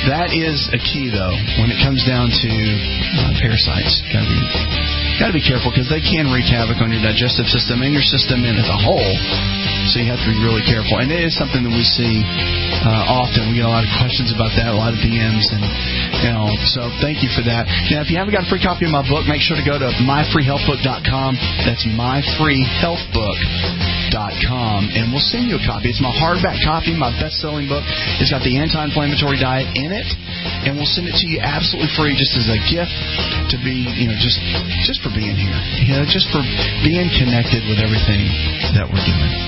That is a key, though, when it comes down to uh, parasites. Got to be got to be careful because they can wreak havoc on your digestive system and your system in as a whole. So you have to be really careful. And it is something that we see uh, often. We get a lot of questions about that, a lot of D Ms, and you know. So thank you for that. Now, if you haven't got a free copy of my book, make sure to go to my free health book dot com. That's my free health book dot com, and we'll send you a copy. It's my hardback copy, my best-selling book. It's got the anti-inflammatory diet in it, and we'll send it to you absolutely free, just as a gift to be, you know, just just for being here, you know, just for being connected with everything that we're doing.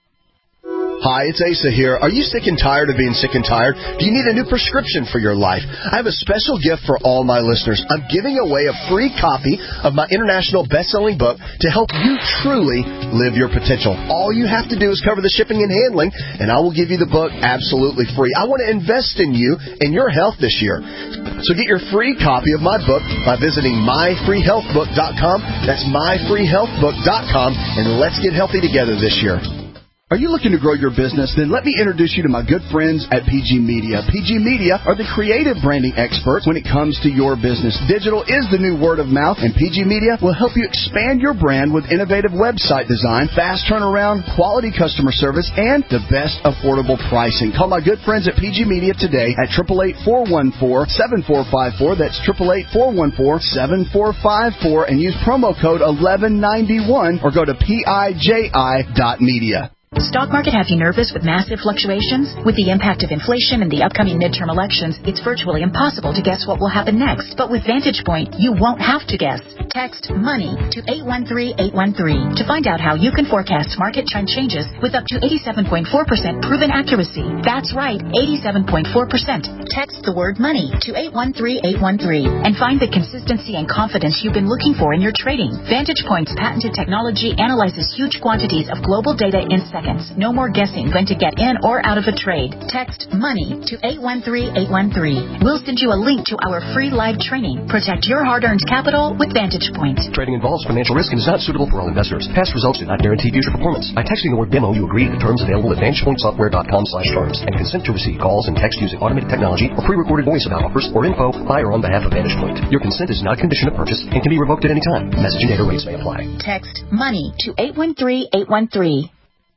Hi, it's Asa here. Are you sick and tired of being sick and tired? Do you need a new prescription for your life? I have a special gift for all my listeners. I'm giving away a free copy of my international best-selling book to help you truly live your potential. All you have to do is cover the shipping and handling, and I will give you the book absolutely free. I want to invest in you and your health this year. So get your free copy of my book by visiting my free health book dot com. That's my free health book dot com, and let's get healthy together this year. Are you looking to grow your business? Then let me introduce you to my good friends at P G Media. P G Media are the creative branding experts when it comes to your business. Digital is the new word of mouth, and P G Media will help you expand your brand with innovative website design, fast turnaround, quality customer service, and the best affordable pricing. Call my good friends at P G Media today at eight eight eight, four one four, seven four five four. That's eight eight eight, four one four, seven four five four, and use promo code eleven ninety-one or go to P I J I dot media. Stock market have you nervous with massive fluctuations? With the impact of inflation and the upcoming midterm elections, it's virtually impossible to guess what will happen next. But with Vantage Point, you won't have to guess. Text MONEY to eight one three eight one three to find out how you can forecast market trend changes with up to eighty-seven point four percent proven accuracy. That's right, eighty-seven point four percent. Text the word MONEY to eight one three eight one three and find the consistency and confidence you've been looking for in your trading. Vantage Point's patented technology analyzes huge quantities of global data in seconds. No more guessing when to get in or out of a trade. Text MONEY to eight one three eight one three. We'll send you a link to our free live training. Protect your hard-earned capital with Vantage Point. Trading involves financial risk and is not suitable for all investors. Past results do not guarantee future performance. By texting the word demo, you agree to the terms available at vantage point software dot com slash terms and consent to receive calls and text using automated technology or pre-recorded voice about offers or info by or on behalf of Vantage Point. Your consent is not a condition of purchase and can be revoked at any time. Message and data rates may apply. Text MONEY to eight one three eight one three.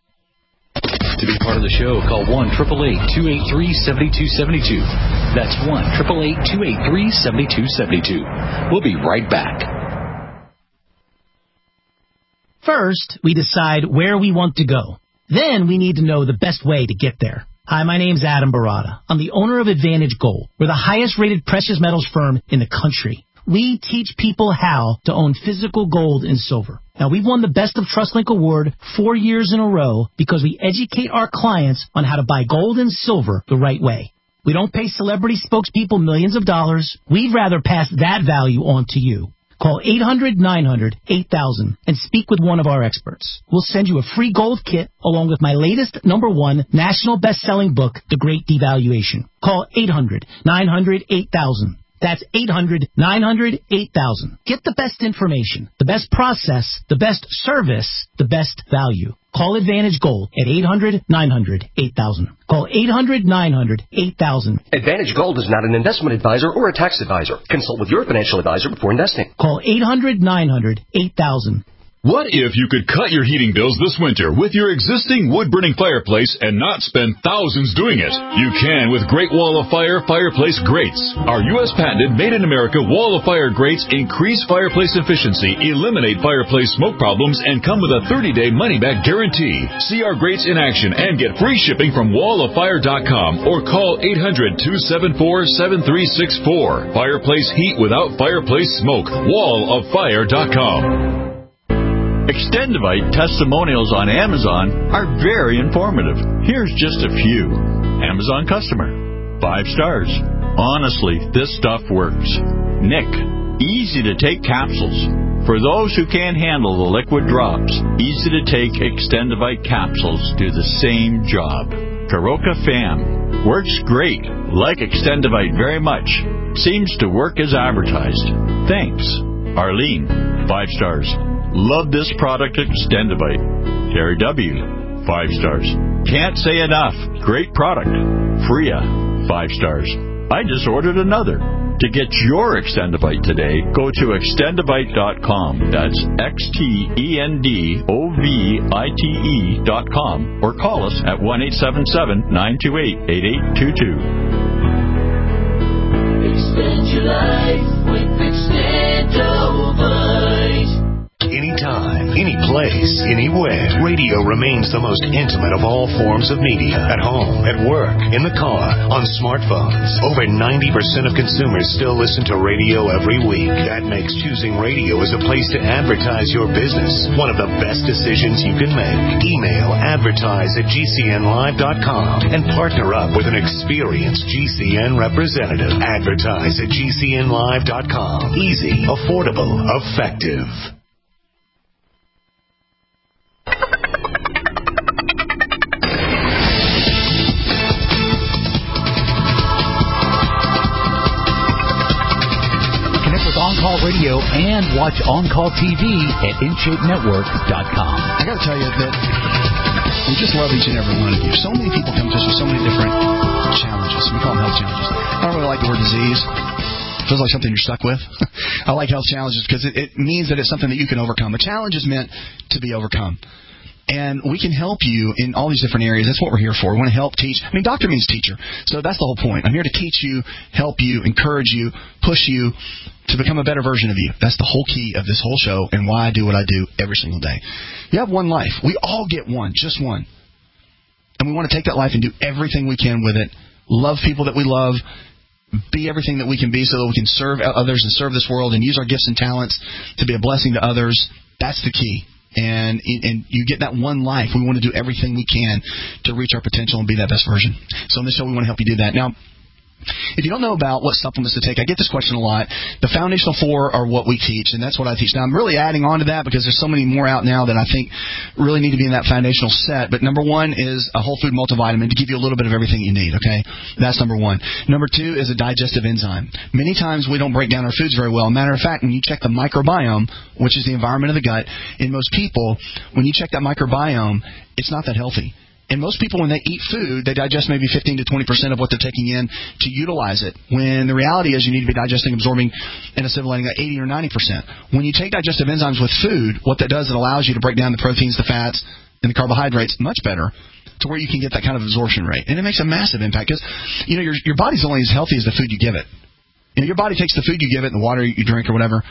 To be part of the show, call one eight eight eight, two eight three, seven two seven two. That's one eight eight eight, two eight three, seven two seven two. We'll be right back. First, we decide where we want to go. Then we need to know the best way to get there. Hi, my name's Adam Barada. I'm the owner of Advantage Gold. We're the highest-rated precious metals firm in the country. We teach people how to own physical gold and silver. Now, we've won the Best of TrustLink Award four years in a row because we educate our clients on how to buy gold and silver the right way. We don't pay celebrity spokespeople millions of dollars. We'd rather pass that value on to you. Call eight hundred, nine hundred, eight thousand and speak with one of our experts. We'll send you a free gold kit along with my latest number one national best-selling book, The Great Devaluation. Call eight hundred, nine hundred, eight thousand. That's eight hundred, nine hundred, eight thousand. Get the best information, the best process, the best service, the best value. Call Advantage Gold at eight hundred, nine hundred, eight thousand. Call eight hundred, nine hundred, eight thousand. Advantage Gold is not an investment advisor or a tax advisor. Consult with your financial advisor before investing. Call eight hundred, nine hundred, eight thousand. What if you could cut your heating bills this winter with your existing wood-burning fireplace and not spend thousands doing it? You can with Great Wall of Fire Fireplace Grates. Our U S patented made-in-America Wall of Fire grates increase fireplace efficiency, eliminate fireplace smoke problems, and come with a thirty-day money-back guarantee. See our grates in action and get free shipping from wall of fire dot com or call eight hundred, two seven four, seven three six four. Fireplace heat without fireplace smoke. wall of fire dot com. Extendivite testimonials on Amazon are very informative. Here's just a few. Amazon customer. Five stars. Honestly, this stuff works. Nick. Easy to take capsules. For those who can't handle the liquid drops, easy to take Extendivite capsules do the same job. Karoka Fam. Works great. Like Extendivite very much. Seems to work as advertised. Thanks. Arlene. Five stars. Love this product, Extendivite. Terry W. Five stars. Can't say enough. Great product. Freya. Five stars. I just ordered another. To get your Extendovite today, go to extendovite dot com. That's X T E N D O V I T E dot com. Or call us at one eight seven seven, nine two eight, eight eight two two. Extend your life with Extendovite. Anytime, any place, anywhere, radio remains the most intimate of all forms of media. At home, at work, in the car, on smartphones. Over ninety percent of consumers still listen to radio every week. That makes choosing radio as a place to advertise your business one of the best decisions you can make. Email advertise at G C N live dot com and partner up with an experienced G C N representative. Advertise at G C N live dot com. Easy, affordable, effective. On-Call Radio and watch On-Call T V at in shape network dot com. I got to tell you that we just love each and every one of you. So many people come to us with so many different challenges. We call them health challenges. I don't really like the word disease. It feels like something you're stuck with. I like health challenges because it, it means that it's something that you can overcome. A challenge is meant to be overcome. And we can help you in all these different areas. That's what we're here for. We want to help teach. I mean, doctor means teacher. So that's the whole point. I'm here to teach you, help you, encourage you, push you to become a better version of you. That's the whole key of this whole show and why I do what I do every single day. You have one life. We all get one, just one. And we want to take that life and do everything we can with it. Love people that we love. Be everything that we can be so that we can serve others and serve this world and use our gifts and talents to be a blessing to others. That's the key. And and you get that one life. We want to do everything we can to reach our potential and be that best version. So on this show, we want to help you do that. Now, if you don't know about what supplements to take, I get this question a lot. The foundational four are what we teach, and that's what I teach. Now, I'm really adding on to that because there's so many more out now that I think really need to be in that foundational set. But number one is a whole food multivitamin to give you a little bit of everything you need, okay? That's number one. Number two is a digestive enzyme. Many times we don't break down our foods very well. Matter of fact, when you check the microbiome, which is the environment of the gut, in most people, when you check that microbiome, it's not that healthy. And most people, when they eat food, they digest maybe fifteen to twenty percent of what they're taking in to utilize it. When the reality is you need to be digesting, absorbing, and assimilating at eighty or ninety percent. When you take digestive enzymes with food, what that does, it allows you to break down the proteins, the fats, and the carbohydrates much better to where you can get that kind of absorption rate. And it makes a massive impact because, you know, your, your body's only as healthy as the food you give it. You know, your body takes the food you give it and the water you drink or whatever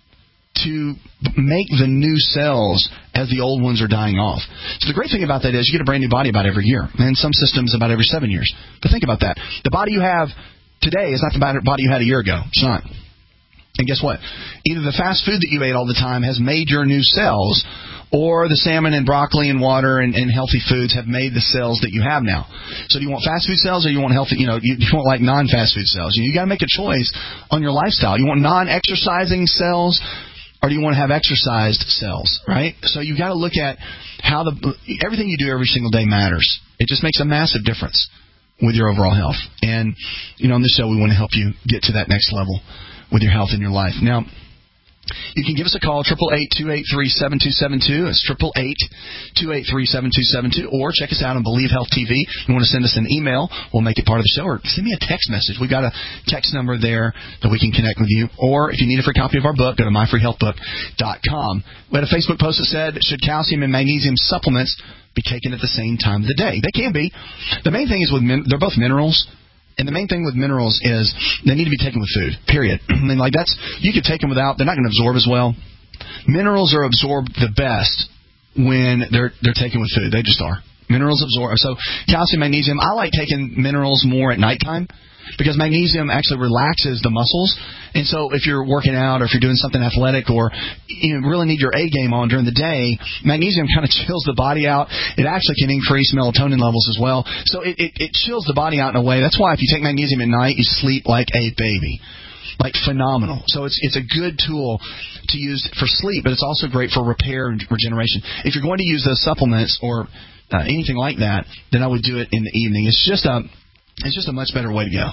to make the new cells as the old ones are dying off. So the great thing about that is you get a brand new body about every year, and some systems about every seven years. But think about that. The body you have today is not the body you had a year ago. It's not. And guess what? Either the fast food that you ate all the time has made your new cells, or the salmon and broccoli and water and, and healthy foods have made the cells that you have now. So do you want fast food cells or you want healthy, you know, you, you want like non-fast food cells? You, know, you got to make a choice on your lifestyle. You want non-exercising cells, or do you want to have exercised cells, right? So you've got to look at how the everything you do every single day matters. It just makes a massive difference with your overall health. And, you know, on this show, we want to help you get to that next level with your health in your life. Now, you can give us a call, eight eight eight, two eight three, seven two seven two. It's eight eight eight, two eight three, seven two seven two. Or check us out on Believe Health T V. If you want to send us an email, we'll make it part of the show. Or send me a text message. We've got a text number there that we can connect with you. Or if you need a free copy of our book, go to my free health book dot com. We had a Facebook post that said, should calcium and magnesium supplements be taken at the same time of the day? They can be. The main thing is with min- they're both minerals. And the main thing with minerals is they need to be taken with food, period. I mean, like that's, you could take them without, they're not going to absorb as well. Minerals are absorbed the best when they're they're taken with food. They just are. Minerals absorb. So calcium, magnesium, I like taking minerals more at nighttime because magnesium actually relaxes the muscles. And so if you're working out or if you're doing something athletic or you really need your A game on during the day, magnesium kind of chills the body out. It actually can increase melatonin levels as well. So it, it, it chills the body out in a way. That's why if you take magnesium at night, you sleep like a baby. Like phenomenal. So it's it's a good tool to use for sleep, but it's also great for repair and regeneration. If you're going to use those supplements or uh, anything like that, then I would do it in the evening. It's just a It's just a much better way to go.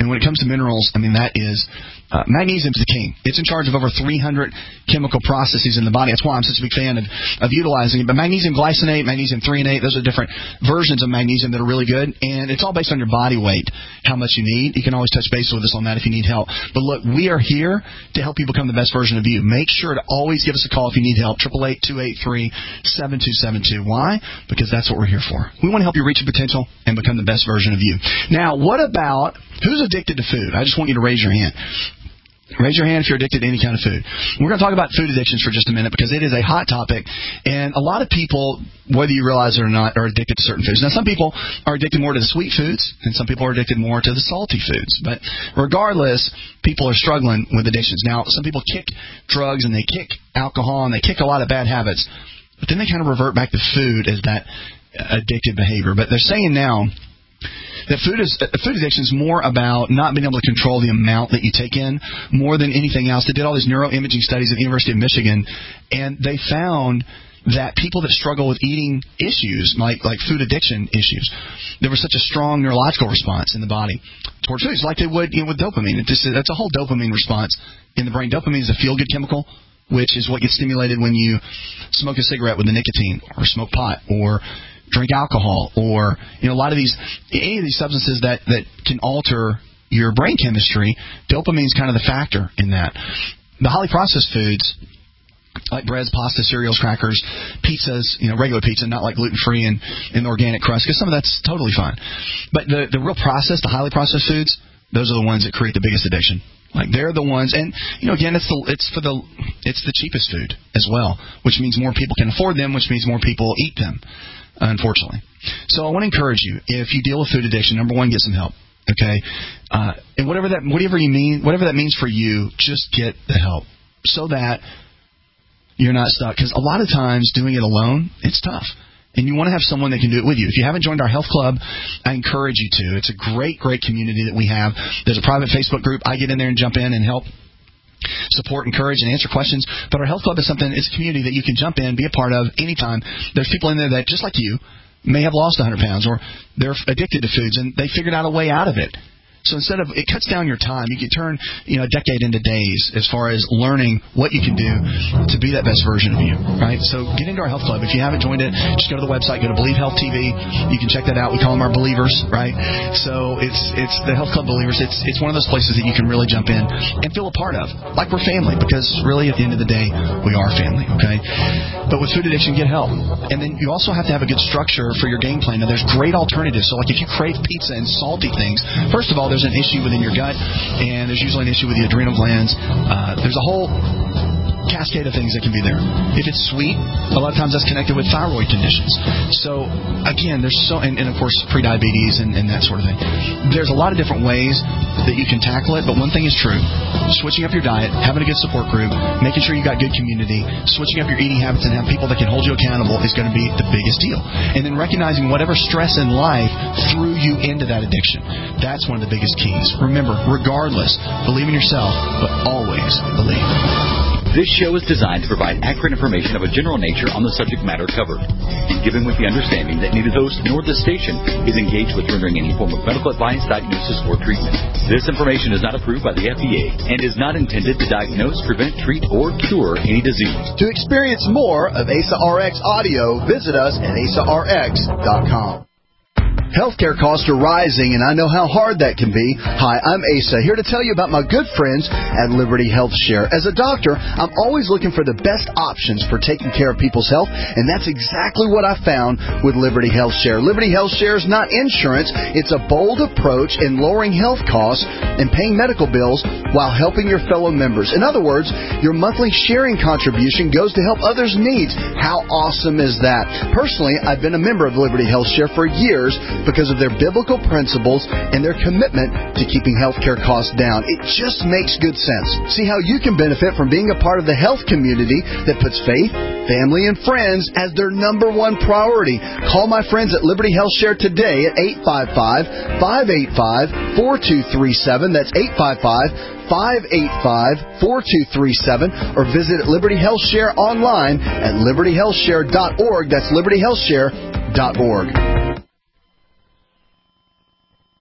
And when it comes to minerals, I mean, that is... Uh, magnesium is the king. It's in charge of over three hundred chemical processes in the body. That's why I'm such a big fan of, of utilizing it. But magnesium glycinate, magnesium threonate, those are different versions of magnesium that are really good. And it's all based on your body weight, how much you need. You can always touch base with us on that if you need help. But look, we are here to help you become the best version of you. Make sure to always give us a call if you need help. eight eight eight, two eight three, seven two seven two. Why? Because that's what we're here for. We want to help you reach your potential and become the best version of you. Now, what about who's addicted to food? I just want you to raise your hand. Raise your hand if you're addicted to any kind of food. We're going to talk about food addictions for just a minute because it is a hot topic. And a lot of people, whether you realize it or not, are addicted to certain foods. Now, some people are addicted more to the sweet foods, and some people are addicted more to the salty foods. But regardless, people are struggling with addictions. Now, some people kick drugs and they kick alcohol and they kick a lot of bad habits. But then they kind of revert back to food as that addictive behavior. But they're saying now that food is food addiction is more about not being able to control the amount that you take in more than anything else. They did all these neuroimaging studies at the University of Michigan, and they found that people that struggle with eating issues, like like food addiction issues, there was such a strong neurological response in the body towards foods, like they would you know, with dopamine. It just, that's a whole dopamine response in the brain. Dopamine is a feel-good chemical, which is what gets stimulated when you smoke a cigarette with the nicotine, or smoke pot, or drink alcohol, or you know a lot of these any of these substances that, that can alter your brain chemistry. Dopamine is kind of the factor in that. The highly processed foods, like breads, pasta, cereals, crackers, pizzas, you know, regular pizza, not like gluten-free and, and organic crust, because some of that's totally fine. But the the real processed, the highly processed foods, those are the ones that create the biggest addiction. Like they're the ones, and you know, again, it's the it's for the it's the cheapest food as well, which means more people can afford them, which means more people eat them. Unfortunately. So I want to encourage you, if you deal with food addiction, number one, get some help. Okay? Uh, and whatever that whatever you mean, whatever that means for you, just get the help so that you're not stuck. Because a lot of times doing it alone, it's tough. And you want to have someone that can do it with you. If you haven't joined our health club, I encourage you to. It's a great, great community that we have. There's a private Facebook group. I get in there and jump in and help support, encourage, and answer questions. But our health club is something, it's a community that you can jump in, be a part of anytime. There's people in there that, just like you, may have lost one hundred pounds, or they're addicted to foods, and they figured out a way out of it. So instead of, it cuts down your time. You can turn, you know, a decade into days as far as learning what you can do to be that best version of you, right? So get into our health club. If you haven't joined it, just go to the website, go to Believe Health T V. You can check that out. We call them our believers, right? So it's it's the Health Club Believers. It's it's one of those places that you can really jump in and feel a part of, like we're family, because really at the end of the day, we are family, okay? But with food addiction, get help. And then you also have to have a good structure for your game plan. Now, there's great alternatives. So like if you crave pizza and salty things, first of all, there's an issue within your gut, and there's usually an issue with the adrenal glands. Uh, there's a whole cascade of things that can be there. If it's sweet, a lot of times that's connected with thyroid conditions. So, again, there's so, and, and of course, prediabetes and, and that sort of thing. There's a lot of different ways that you can tackle it, but one thing is true. Switching up your diet, having a good support group, making sure you got good community, switching up your eating habits and have people that can hold you accountable is going to be the biggest deal. And then recognizing whatever stress in life threw you into that addiction. That's one of the biggest keys. Remember, regardless, believe in yourself, but always believe. This show is designed to provide accurate information of a general nature on the subject matter covered, given with the understanding that neither host nor the station is engaged with rendering any form of medical advice, diagnosis, or treatment. This information is not approved by the F D A and is not intended to diagnose, prevent, treat, or cure any disease. To experience more of A S A R X audio, visit us at A S A R X dot com. Healthcare costs are rising, and I know how hard that can be. Hi, I'm Asa, here to tell you about my good friends at Liberty Health Share. As a doctor, I'm always looking for the best options for taking care of people's health, and that's exactly what I found with Liberty Health Share. Liberty Health Share is not insurance. It's a bold approach in lowering health costs and paying medical bills while helping your fellow members. In other words, your monthly sharing contribution goes to help others' needs. How awesome is that? Personally, I've been a member of Liberty Health Share for years, because of their biblical principles and their commitment to keeping healthcare costs down. It just makes good sense. See how you can benefit from being a part of the health community that puts faith, family, and friends as their number one priority. Call my friends at Liberty Health Share today at eight five five, five eight five, four two three seven. That's eight five five, five eight five, four two three seven. Or visit Liberty Health Share online at liberty health share dot org. That's liberty health share dot org.